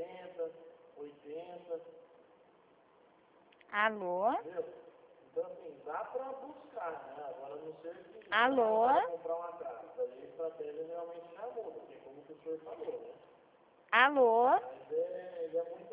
70, 80. Alô? Entendeu? Então, assim, dá para buscar, né? Agora, não sei se Alô? vai comprar uma casa. Aí a estratégia realmente já muda, porque como o senhor falou, né? Alô? Mas é muito